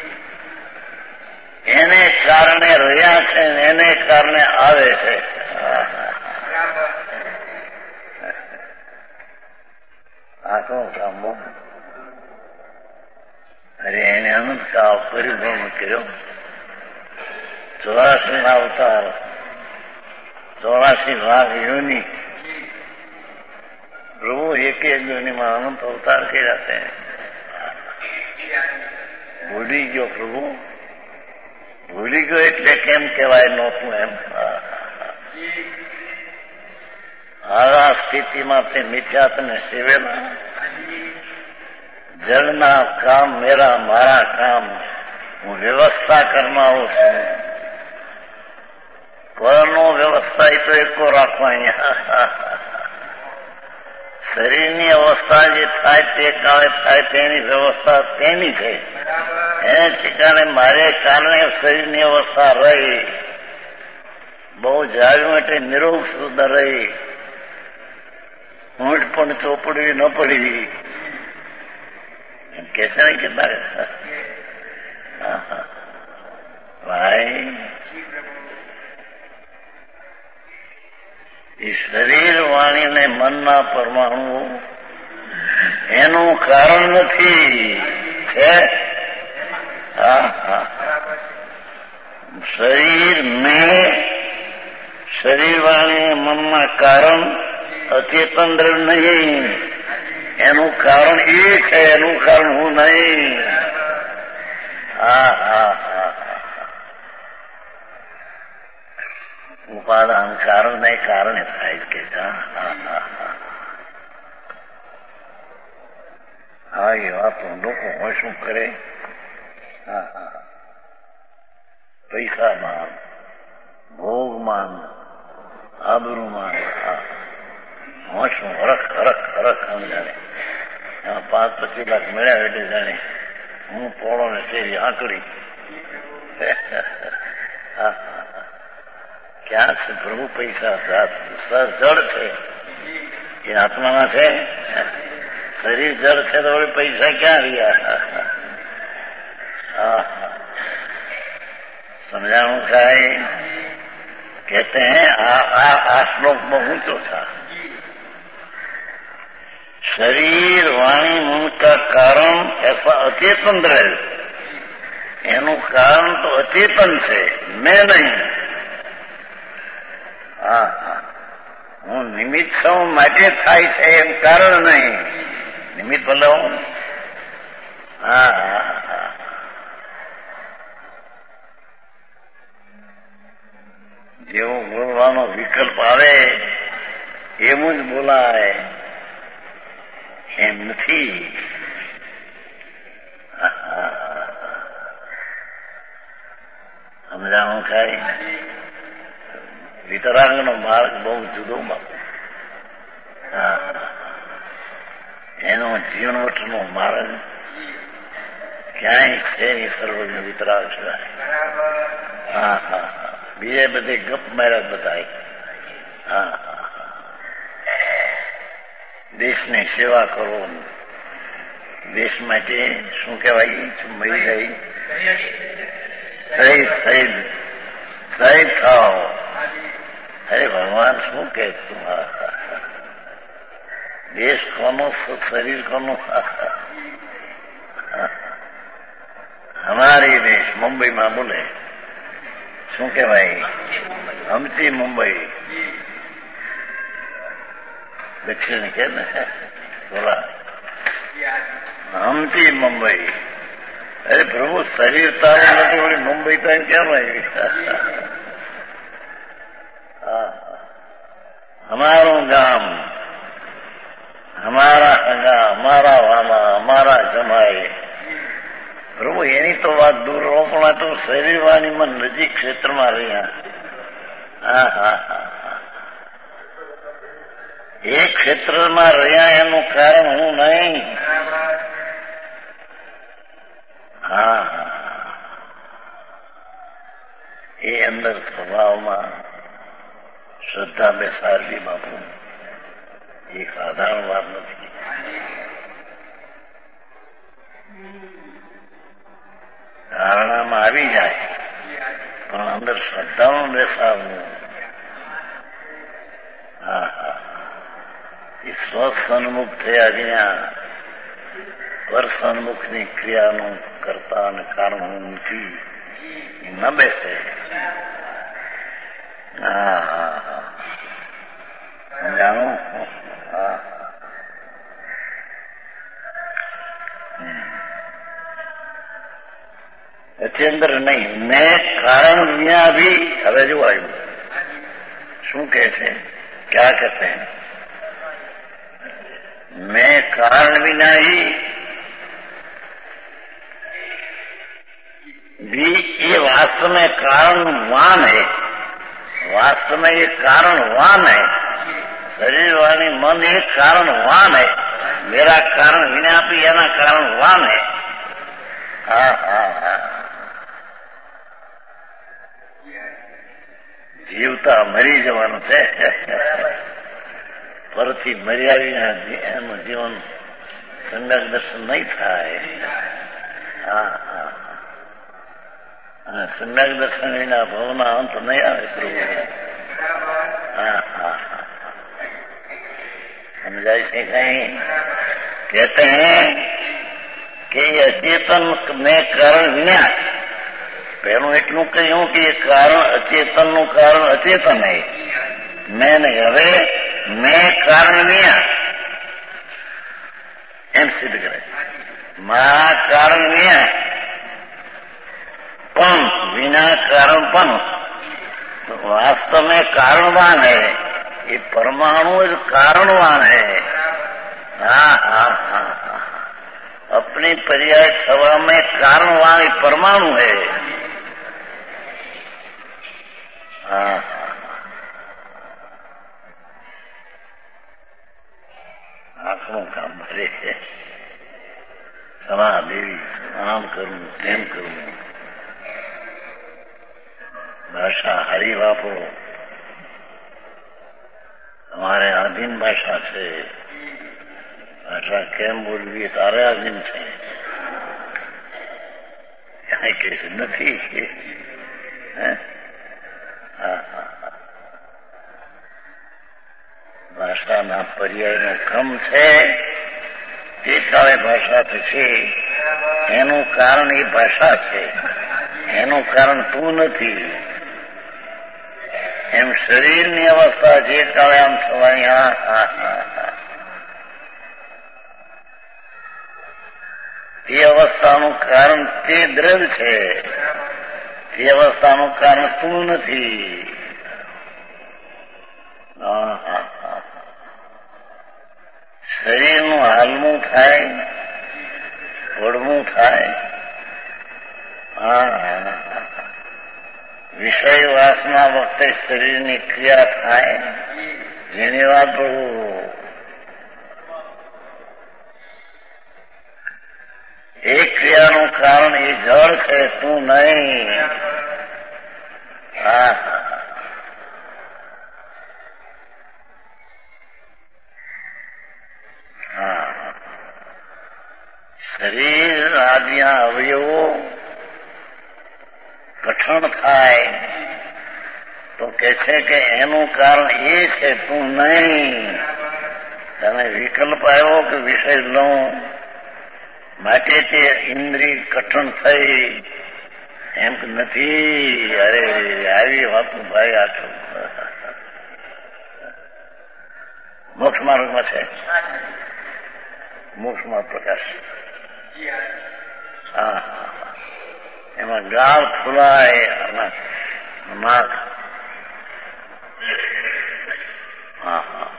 એને કારણે રહ્યા છે, એને કારણે આવે છે. આખો કામો અરે એને અનંત કાળ પરિભ્રમણ કર્યો. 84 અવતાર, 84 લાખ યોની. પ્રભુ एक योनि में अनंत अवतार के जाते हैं। भूली गयो प्रभु, भूली गयो એટલે કેમ કહેવાય નહોતું એમ। આ સ્થિતિમાં તે નિત્યાતને સેવેલા। જળના કામ મેરા મારા કામ, હું વ્યવસ્થા કરનારો છું। પરનો વ્યવસ્થા એ તો એકો રાખવા અહીંયા। શરીરની અવસ્થા જે થાય તે કાળે થાય તેની વ્યવસ્થા તેની છે। એને ઠેકાણે મારે કારણે શરીરની અવસ્થા રહી, બહુ જાળ્યું એટલે નિરોગ શુદ્ધ રહી, ઊંટ પણ ચોપડવી ન પડી એમ કે છે ને કેટલા ભાઈ। એ શરીર વાણી ને મનના પરમાણુ એનું કારણ નથી છે। શરીર में શરીર વાણી મનના કારણ અચેતન દ્રવ્ય નહીં, એનું કારણ એ છે, એનું કારણ હું નહીં। ઉપાદાન કારણ નહીં, કારણે થાય કે હા એ વાત લોકો હોય શું કરે। પૈસામાન, ભોગમાન, આબરૂમાન, હું શું હરખ હરખ હરખ આમ જાણે એમાં 5-25 લાખ મળ્યા એટલે જાણે હું પોળો ને શેરી આંકડી। ક્યાં છે પ્રભુ પૈસા? જળ છે એ આત્મામાં છે। શરીર જળ છે તો વળી પૈસા ક્યાં રહ્યા? समझाणु खाए कहते हैं आ श्लोक में ऊंचो था। शरीर वाणी मन का कारण ऐसा अचेतन द्रव्य, एनु कारण तो अचेतन से, मैं नहीं। हूँ निमित्त छू माटे थाय छे एम कारण नहीं, निमित्त भले हूँ। જેવો બોલવાનો વિકલ્પ આવે એવું જ બોલાય એમ નથી। સમજાણું ખાય। વિતરાગનો માર્ગ બહુ જુદો બાપુ, એનો જીવનવટનો માર્ગ ક્યાંય છે એ સર્વજ્ઞ વિતરાગ સિવાય। બીજે બધે ગપ માર્યા બધાય। દેશની સેવા કરો, દેશ માટે શું કહેવાય મળી જાય, શહીદ થાઓ। અરે ભગવાન શું કે તું? દેશ કોનો, શરીર કોનું? हमारी देश मुंबई में बोले शू कहवाय हमची मुंबई दक्षिण के सोला हमची मुंबई। अरे प्रभु शरीर तारू नहीं बोली मुंबई तो क्या भाई? हमारो गाम, हमारा हगा, हमारा वाला, हमारा जमाई। प्रभु एनी तो बात दूर रो पण तो शरीर वाणी में नजीक क्षेत्र में रहा। एक क्षेत्र में रहा एनु कारण हूँ नहीं। ये अंदर स्वभाव में श्रद्धा बेसारवी बापू एक साधारण बात नहीं। धारणा में આવી જાય પણ અંદર શ્રદ્ધાનું બેસાડવું। એ સ્વસન્મુખ થયા વિના પર સન્મુખની ક્રિયાનું કરતા અને કારણ હું નથી ન બેસે। સમજાણું? અચેતન નહીં. મેં કારણ વિના ભી હવે જો આવ્યું શું કહે છે, क्या कहते हैं, मैं कारण विना ही भी ये वास्तव में कारणवान है. वास्तव में ये कारणवान है. शरीर वाणी मन ये कारणवान है. मेरा कारण विना भी एना कारणवान है. हाँ हाँ हाँ. જીવતા મરી જવાનું છે. પરથી મર્યા વિના એનું જીવન સમ્યક દર્શન નહીં થાય. હા હા. અને સમ્યક દર્શન વિના ભવના અંત નહીં આવે પ્રભુ. હા હા હા. समझाई से कहीं कहते हैं कि अचेतन में कारण विना. પહેલું એટલું કહ્યું કે એ કારણ અચેતનનું કારણ અચેતન હે. મેં નહીં. હવે મેં કારણ વિના એમ સિદ્ધ કરે. મારા કારણ વિના પણ વિના કારણ પણ वास्तव में कारणवान है. ये परमाणु कारणवान है. हाँ हाँ हाँ हाँ. अपनी पर्याय सभा में कारणवान परमाणु है. हाँ આંખનું કામ ભરે છે. સલાહ દેવી, આમ કરવું તેમ કરવું, ભાષા હારી વાપરો. તમારે આધીન ભાષા છે. ભાષા કેમ બોલવી તારે આધીન છે. ક્યાંય કહેશે નથી. ભાષાના પર્યાયનો ક્રમ છે. જે કાળે ભાષા થશે એનું કારણ એ ભાષા છે. એનું કારણ તું નથી. એમ શરીરની અવસ્થા જે કાળે આમ થવાની. હા હા હા. તે અવસ્થાનું કારણ તે દ્રવ્ય છે. તે અવસ્થાનું કારણ તું નથી. હા હા હા. શરીરનું હાલવું થાય, વળવું થાય. હા. વિષય વાસના વખતે શરીરની ક્રિયા થાય. જેની વાત પ્રભુ એ ક્રિયાનું કારણ એ જળ છે, તું નહીં. હા હા. શરીર આદિના અવયવો ગઠન થાય તો કે છે કે એનું કારણ એ છે, તું નહીં. તને વિકલ્પ આવ્યો કે વિષય લઉં માટે તે ઇન્દ્રિય ગઠન થઈ એમ કે નથી. અરે આવી વાતો ભાઈ આખું મોક્ષ માર્ગમાં છે. મોક્ષમાં પ્રકાશ. હા. એમાં ગાળ ફૂલાય અને નાક. હા હા.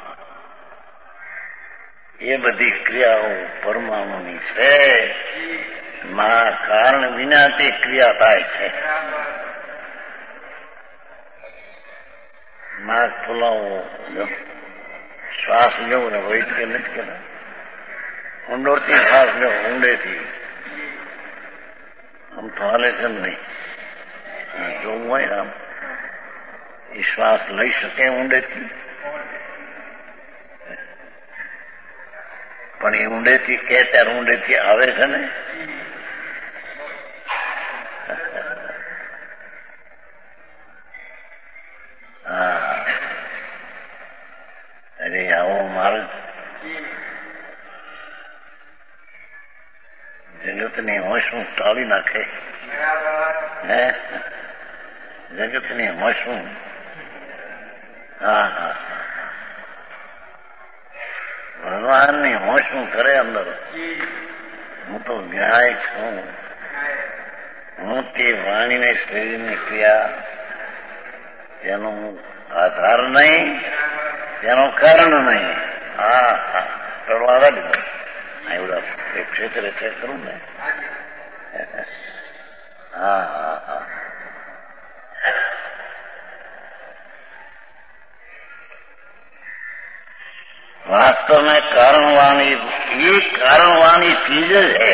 એ બધી ક્રિયાઓ પરમાણુની છે. મારા કારણ વિના તે ક્રિયા થાય છે. નાક ફૂલાવો, શ્વાસ લેવો ને વૈદ કે નથી કેતા. ઊંડોથી શ્વાસ લેવો, ઊંડેથી. આમ તો હાલે છે નહીં. જોવું હોય આમ એ શ્વાસ લઈ શકે ઊંડેથી, પણ એ ઊંડેથી કે ત્યારે ઊંડેથી આવે છે ને. હા. અરે આવો માર્ગ જગતની હોશું ટાળી નાખે. હે જગતની હોશું. હા હા. ભગવાનની હોશું કરે અંદર. હું તો જ્ઞાય છું. હું તે વાણીને શરીરની ક્રિયા તેનું આધાર નહીં, તેનું કારણ નહીં. હા હા પ્રવાહ દીધો એવડા એક ક્ષેત્ર છે ખરું ને. હા હા હા वास्तव में कारणवाणी ये कारणवाणी चीज है.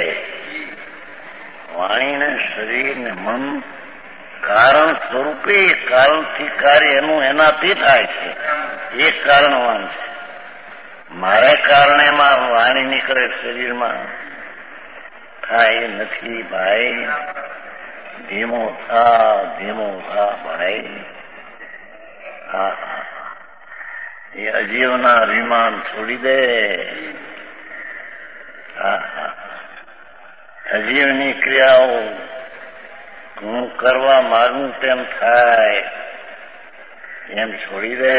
वाणी ने शरीर ने मन कारण स्वरूपे कारण थी कार्य एनु एनाथी थाय छे. ये कारणवान छे. मारे कारणे मां वाणी निकळे शरीરમાં થાય નથી ભાઈ. ધીમો થા ભાઈ. હા એ અજીવના અભિમાન છોડી દે. અજીવની ક્રિયાઓ હું કરવા માંગુ તેમ થાય એમ છોડી દે.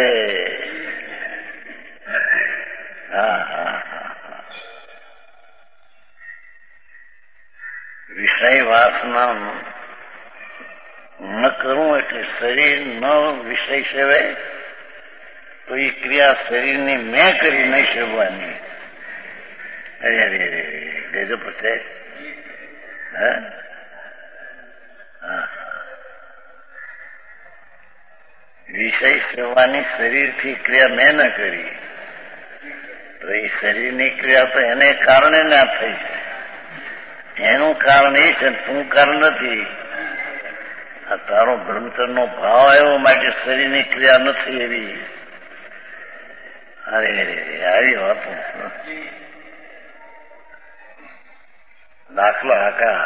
વિષય વાસના ન કરું એટલે શરીર ન વિષય સેવે તો એ ક્રિયા શરીરની મેં કરી નહીં સેવવાની. અરે અરે ગજબ છે. વિષય સેવાની શરીરથી ક્રિયા મેં ન કરી તો એ શરીરની ક્રિયા તો એને કારણે ના થઈ છે. એનું કારણ એ છે તું કારણ નથી. આ તારો બ્રહ્મચર્યનો ભાવ આવ્યો માટે શરીરની ક્રિયા નથી એવી. અરે આવી વાતો દાખલા આકા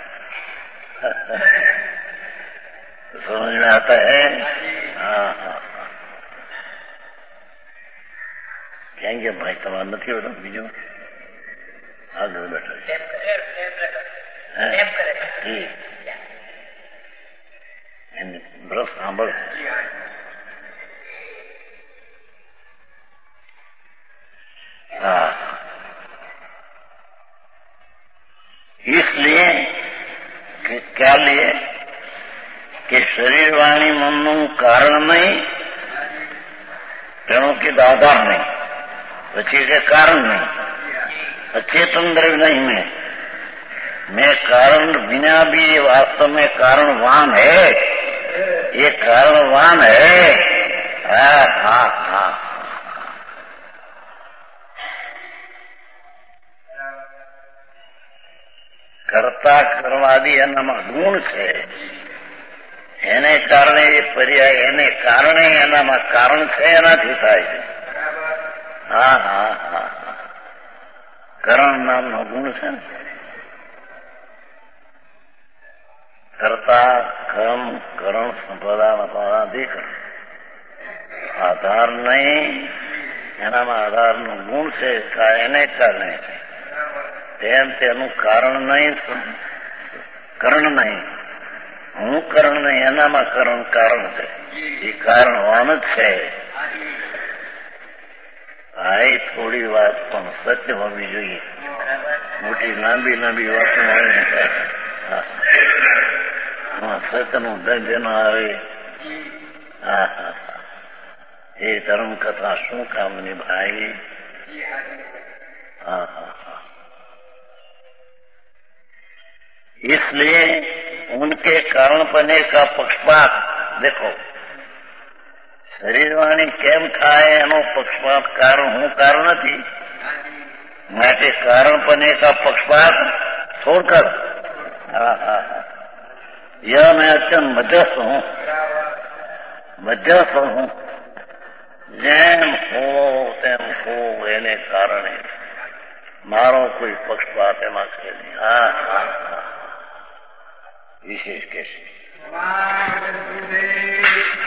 સમજ में आता है. हाँ हाँ કહેંગે ભાઈ તમારે નથી હોતો બીજું આગળ બેઠો એની બ્રશ સાંભળશે. हाँ इसलिए क्या लिए कि शरीर वाणी मनનું કારણ નહીં, તેનો કે આધાર નહીં, પછી કે કારણ નહીં, अचेतन द्रव्य नहीं मैं कारण बिना भी ये वास्तव में कारणवान है. ये कारणवान है. हाँ हाँ हाँ કરતા કરવાદી એનામાં ગુણ છે. એને કારણે એ પર્યાય એને કારણે એનામાં કારણ છે એનાથી થાય છે. હા હા હા કરણ નામનો ગુણ છે ને. કરતા કર્મ કરણ સંપદા અધિકરણ આધાર નહીં એનામાં આધારનો ગુણ છે. એને કારણે છે તેમ તેનું કારણ નહીં કરણ નહીં. હું કરણ નહીં એનામાં કરણ કારણ છે. એ કારણવાન જ છે. ભાઈ થોડી વાત પણ સત્ય હોવી જોઈએ. મોટી લાંબી લાંબી વાતો સત્યનું દંજ ન આવે. એ ધર્મ કથા શું કામની ભાઈ. इसलिए उनके कारण पने का पक्षपात देखो शरीरवाणी केम थाय एनो पक्षपात कारण हूँ कारण नहीं માટે કારણ पने का पक्षपात छोड़कर यह मैं अत्यंत मध्यस्थ हूँ જેમ હો તેમ હો એને કારણે મારો કોઈ પક્ષપાત એમાં છે નહીં. હા હા હા વિશેષ કે છે.